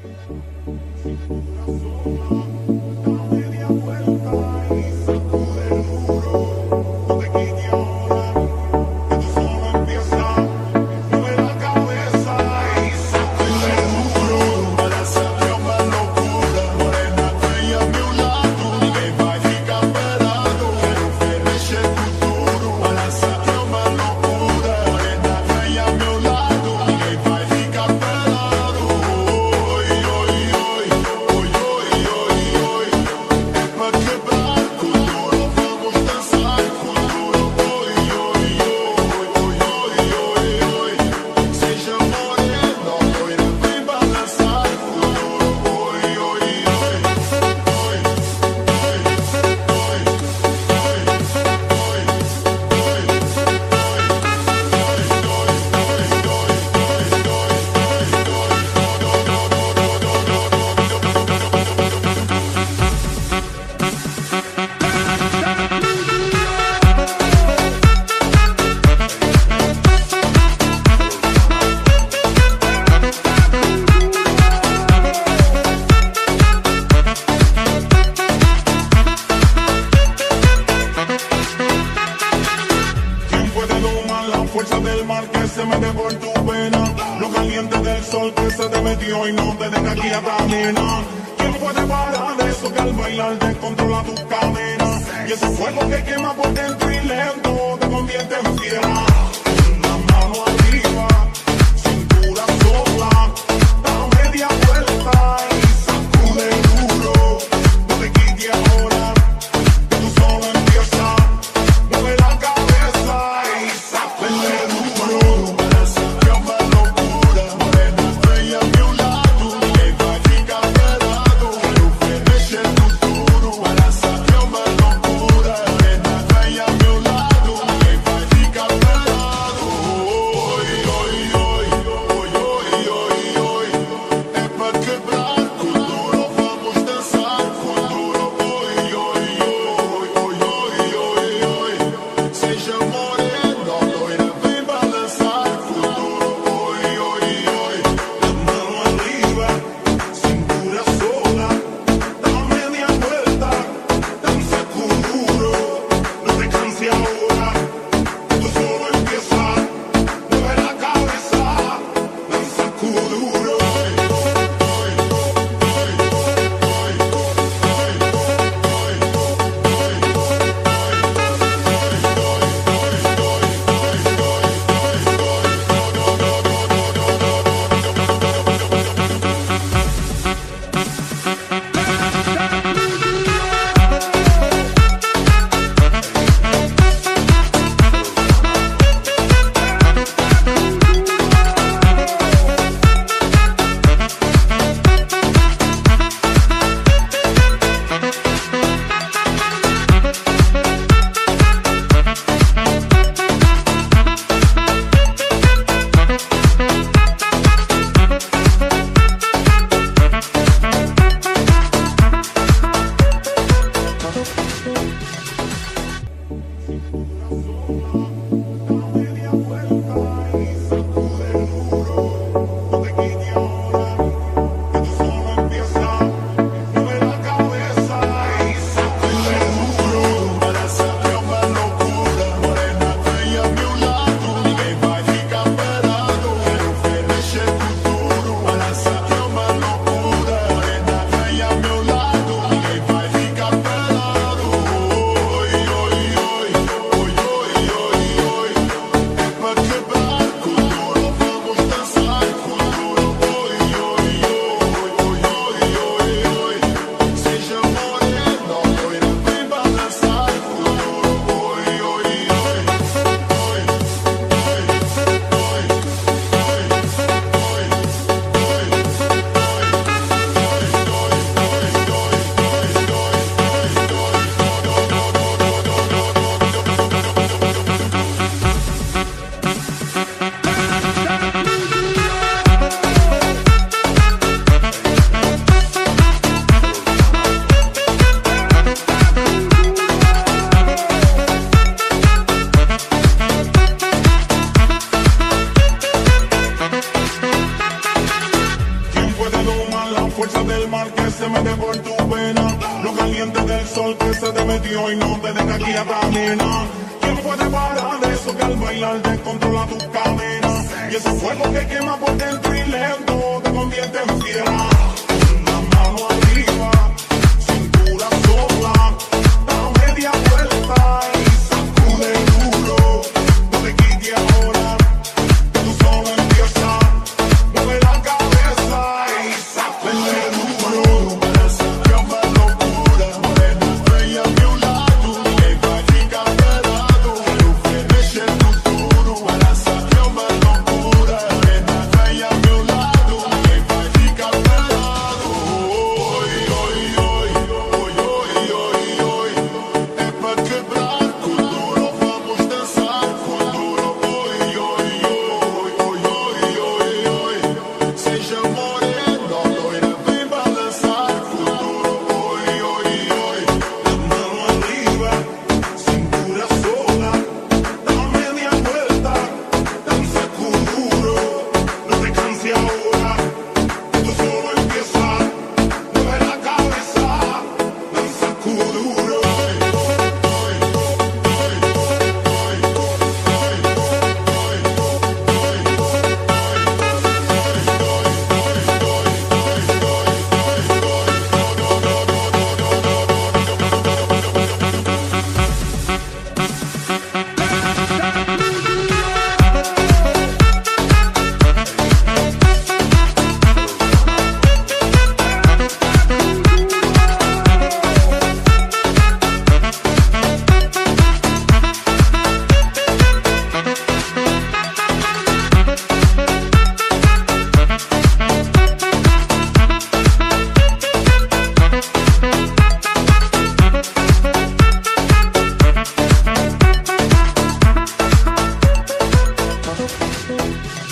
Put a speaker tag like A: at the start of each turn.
A: fuerza del mar que se mete por tu vena, lo caliente del sol que se te metió y no te deja aquí a caminar. ¿Quién puede parar eso que al bailar descontrola tus cadenas? Y ese fuego que quema por dentro y lento te convierte en fiera. La mano arriba, cintura sola, da media vuelta y sacude duro. No te quites ahora, que tú solo empiezas. Mueve la cabeza y sacude duro. Que más locura, morena estrella a mi lado. Que va a ficar pelado, que ofrece el futuro. Que más locura, morena estrella a mi lado. Que va a ficar pelado. domar la fuerza del mar que se mete por tu vena, lo caliente del sol que se te metió y no te deja aquí a caminar. ¿Quién puede parar eso que al bailar descontrola tus cadenas? Y ese fuego que quema por dentro y lento te convierte en fiera. La mano arriba, cintura sola, da media vuelta y sacude duro. No te quites ahora, que tú solo empiezas. Mueve la cabeza y sacude duro. Que una locura, morena bella a mi lado. Ninguém vai ficar parado. Quero ver mexer no duro. Essa que é uma loucura, morena bella a mi lado. Ninguém vai ficar parado. Oi, oi, oi, oi, oi, oi, oi. É pra quebrar com duro, vamos dançar com duro. Oi, oi, oi, oi, oi, oi, oi. Seja morena, loira, vem balançar com duro. Oi, oi, oi. La mano arriba, cintura sola, da media vuelta, danza con duro. No te canses ahora, esto solo empieza. Mueve la cabeza, danza con duro.
B: Thank you.